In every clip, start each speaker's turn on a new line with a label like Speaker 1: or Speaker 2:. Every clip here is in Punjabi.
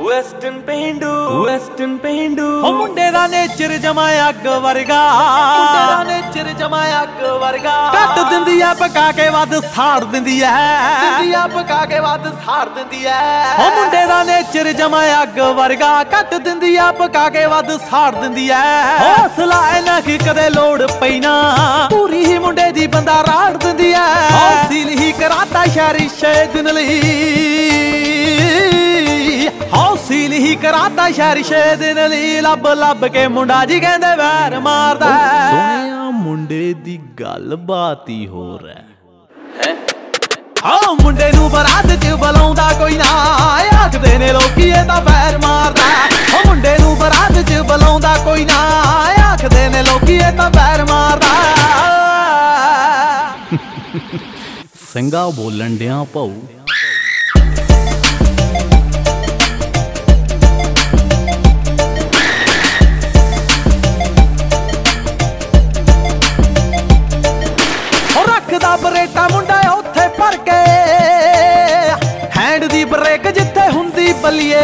Speaker 1: ਵੈਸਟਰਨ ਪੇਂਡੂ
Speaker 2: ਉਹ ਮੁੰਡੇ ਦਾ ਨੇਚਰ ਜਮਾ ਅੱਗ ਵਰਗਾ,
Speaker 1: ਮੁੰਡੇ ਦਾ ਨੇਚਰ ਜਮਾ ਅੱਗ ਵਰਗਾ।
Speaker 2: ਕੱਟ ਦਿੰਦੀ ਐ ਪਕਾ ਕੇ ਵੱਧ ਸਾੜ ਦਿੰਦੀ ਐ,
Speaker 1: ਦਿੰਦੀ ਆ ਪਕਾ ਕੇ ਵੱਧ ਸਾੜ ਦਿੰਦੀ ਐ।
Speaker 2: ਉਹ ਮੁੰਡੇ ਦਾ ਨੇਚਰ ਜਮਾ ਅੱਗ ਵਰਗਾ, ਕੱਟ ਦਿੰਦੀ ਐ ਪਕਾ ਕੇ ਵੱਧ ਸਾੜ ਦਿੰਦੀ ਐ। ਹੌਸਲਾ ਇਹਨਾਂ ਕੀ ਕਦੇ ਲੋੜ ਪਈ ਨਾ, ਪੂਰੀ ਹੀ ਮੁੰਡੇ ਦੀ ਬੰਦਾ ਰਾੜ ਦਿੰਦੀ ਐ। ਹੌਸਲ ਹੀ ਕਰਾਤਾ ਸ਼ਹਿਰੀ ਦਿਨ ਲਈ, ਹੌਸਲ ਹੀ ਕਰਾਤਾ ਸ਼ਹਿਰੀ ਦਿਨ ਲਈ। ਲੱਭ ਲੱਭ ਕੇ ਮੁੰਡਾ ਜੀ ਕਹਿੰਦੇ ਵੈਰ ਮਾਰਦਾ। ਸੋਹਣਿਆ ਮੁੰਡੇ ਦੀ ਗੱਲ ਬਾਤ ਹੀ ਹੋਰ ਹੈ। ਹਾਂ ਮੁੰਡੇ ਨੂੰ ਬਰਾਤ ਚ ਬੁਲਾਉਂਦਾ ਕੋਈ ਨਾ, ਆਖਦੇ ਨੇ ਲੋਕੀ ਇਹ ਤਾਂ ਵੈਰ ਮਾਰਦਾ। ਉਹ ਮੁੰਡੇ ਨੂੰ ਬਰਾਤ ਚ ਬੁਲਾਉਂਦਾ ਕੋਈ ਨਾ, ਆਖਦੇ ਨੇ ਲੋਕੀ ਇਹ ਤਾਂ ਵੈਰ ਮਾਰਦਾ। ਸਿੰਘਾ ਬੋਲਣ ਡਿਆ ਭਾਊ। ਰੱਖਦਾ ਬਰੇਟਾ ਮੁੰਡਾ ਉੱਥੇ ਭਰ ਕੇ, ਹੈਂਡ ਦੀ ਬ੍ਰੇਕ ਜਿੱਥੇ ਹੁੰਦੀ ਬੱਲੀਏ।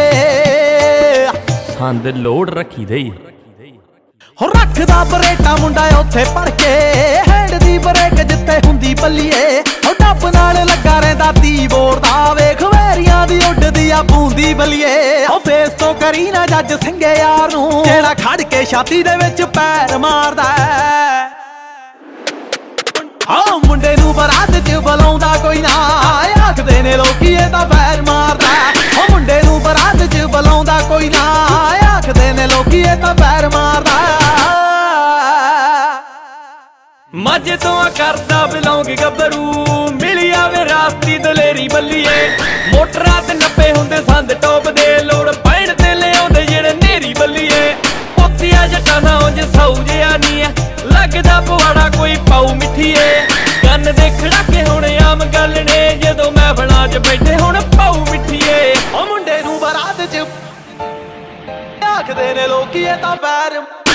Speaker 1: ਸੰਦ ਲੋਡ ਰੱਖੀ ਦੇ
Speaker 2: ਹੋ ਰੱਖਦਾ ਬਰੇਟਾ ਮੁੰਡਾ ਉੱਥੇ ਭਰ ਕੇ, ਹੈਂਡ ਦੀ ਬ੍ਰੇਕ ਜਿੱਥੇ ਹੁੰਦੀ ਬੱਲੀਏ। ਉਹ ਡੱਬ ਨਾਲ ਲੱਗਾ ਰਹਿੰਦਾ ਤੀ ਬੋਰਦਾ, ਵੇਖ ਵੈਰੀਆਂ ਦੀ ਉੱਡਦੀ ਆ ਬੂੰਦੀ ਬੱਲੀਏ। ਉਹ ਫੇਸ ਤੋਂ ਕਰੀ ਨਾ ਜੱਜ ਸਿੰਘੇ ਯਾਰ ਨੂੰ, ਜਿਹੜਾ ਖੜ ਕੇ ਛਾਤੀ ਦੇ ਵਿੱਚ ਪੈਰ ਮਾਰਦਾ। ਹਾਂ ਮੁੰਡੇ ਨੂੰ ਬਰਾਤ ਚ ਬੁਲਾਉਂਦਾ ਕੋਈ ਨਾ, ਆਖਦੇ ਨੇ ਲੋਕੀ ਇਹ ਤਾਂ ਵੈਰ ਮਾਰਦਾ। ਉਹ ਮੁੰਡੇ ਨੂੰ ਬਰਾਤ ਚ ਬੁਲਾਉਂਦਾ ਕੋਈ ਨਾ, ਆਖਦੇ ਨੇ ਲੋਕੀ ਇਹ ਤਾਂ ਵੈਰ ਮਾਰਦਾ।
Speaker 1: ਮਾਝੇ ਤੋਂ ਕਰਦਾ ਬਿਲੋਂਗ ਗੱਭਰੂ, ਮਿਲੀ ਆਵੇ ਰਾਸਤੀ ਦਲੇਰੀ ਬੱਲੀਏ। ਮੋਟਰਾਂ ਤੇ ਨੱਪੇ ਹੁੰਦੇ ਸੰਦ ਟੋਪ ਦੇ, ਲੋੜ ਪੈਣ ਤੇ ਲਿਆਉਂਦੇ ਜਿਹੜੇ ਨੇਰੀ ਬੱਲੀਏ। ਪੋਤੀਆ ਜੱਟਾਂ ਦਾ ਉਂਝ ਸੌ ਜਿਆ ਨੀ ਐ, ਲੱਗਦਾ ਪਵਾੜਾ ਕੋਈ ਪਾਉ ਮਿੱਠੀਏ। ਕੰਨ ਦੇ ਖੜਾਕੇ ਹੁਣ ਆਮ ਗੱਲ ਨੇ, ਜਦੋਂ ਮਹਿਫਲਾਂ 'ਚ ਬੈਠੇ ਹੁਣ ਪਾਉ ਮਿੱਠੀਏ।
Speaker 2: ਉਹ ਮੁੰਡੇ ਨੂੰ ਬਰਾਤ ਚ ਆਖਦੇ ਨੇ ਲੋਕੀ ਇਹ ਤਾਂ ਵੈਰ